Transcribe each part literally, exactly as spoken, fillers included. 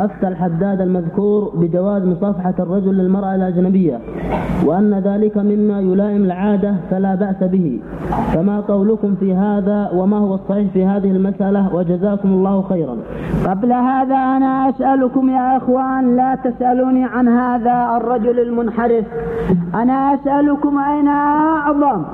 أفتى الحداد المذكور بجواز مصافحة الرجل للمرأة الأجنبية، وأن ذلك مما يلائم العادة فلا بأس به، فما قولكم في هذا وما هو الصحيح في هذه المسألة؟ وجزاكم الله خيرا. قبل هذا أنا أسألكم يا أخوان، لا تسألوني عن هذا الرجل المنحرف، أنا أسألكم أين أعظم،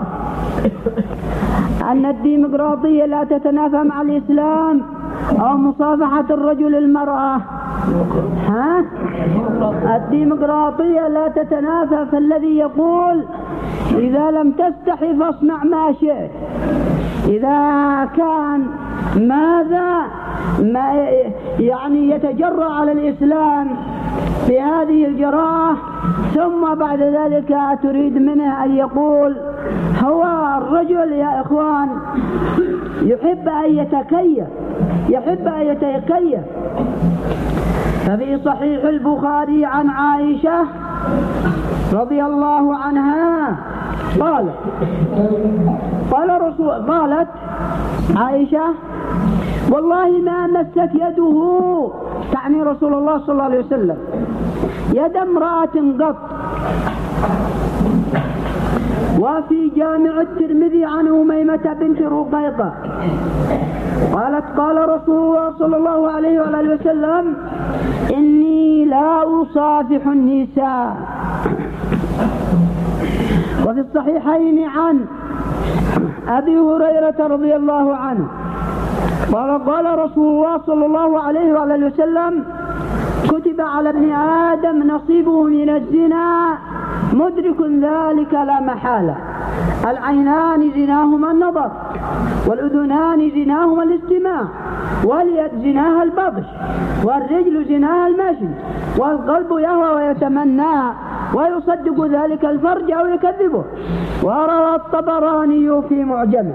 أن الديمقراطية لا تتنافى مع الإسلام أو مصافحة الرجل المرأة؟ ها؟ الديمقراطية لا تتنافى، فالذي يقول إذا لم تستحي فاصنع ما شئت، إذا كان ماذا ما يعني يتجرأ على الإسلام بهذه الجراءة، ثم بعد ذلك تريد منه أن يقول هو الرجل يا إخوان يحب أن يتكيف، يحب أن يتكيف. ففي صحيح البخاري عن عائشة رضي الله عنها قالت قال رسول قالت عائشة والله ما مست يده، تعني رسول الله صلى الله عليه وسلم، يد امرأة قط. وفي جامع الترمذي عن أميمة بنت رقيقة قالت قال رسول الله صلى الله عليه وآله وسلم إني لا أصافح النساء. وفي الصحيحين عن أبي هريرة رضي الله عنه قال قال رسول الله صلى الله عليه وآله وسلم كتب على ابن آدم نصيبه من الزنا مدرك ذلك لا محالة، العينان زناهما النظر، والأذنان زناهما الاستماع، واليد زناها البطش، والرجل زناها المشي، والقلب يهوى ويتمنى ويصدق ذلك الفرج أو يكذبه. وروى الطبراني في معجمه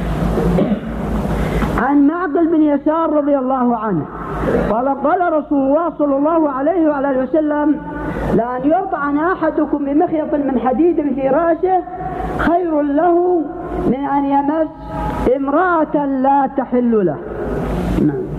عن معقل بن يسار رضي الله عنه قال قال رسول الله صلى الله عليه وعلى اله وسلم لأن يطعن أحدكم بمخيط من حديد في رأسه خير له من أن يمس امرأة لا تحل له. نعم.